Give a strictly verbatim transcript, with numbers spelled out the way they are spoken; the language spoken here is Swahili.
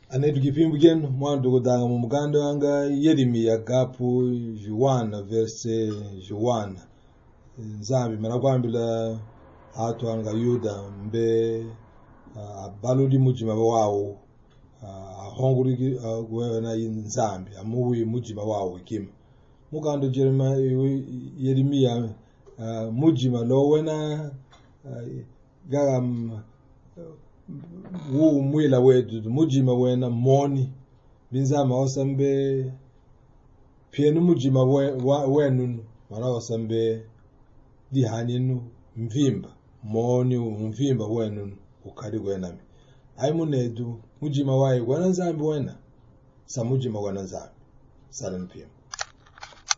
Anetu kipimbugen mwandu kudanga mu muganda wanga Yeremiya gapu Juwana verse Juwana nzambi marakwambila atu anga Yuda mbe baludi mujima wawo ahonguri gwena nzambi amuwi mujima wawo ikima muganda Jeremiya Yeremiya mujima lo wena gam wu mwila wetu mujima wena moni binzama osambe pienu mujima wenu mara osambe dihaninu mvimba moni mvimba wenu ukali gwenami aimunedu mujima wae gwana nzambi wena sa mujima gwana nzambi salam pia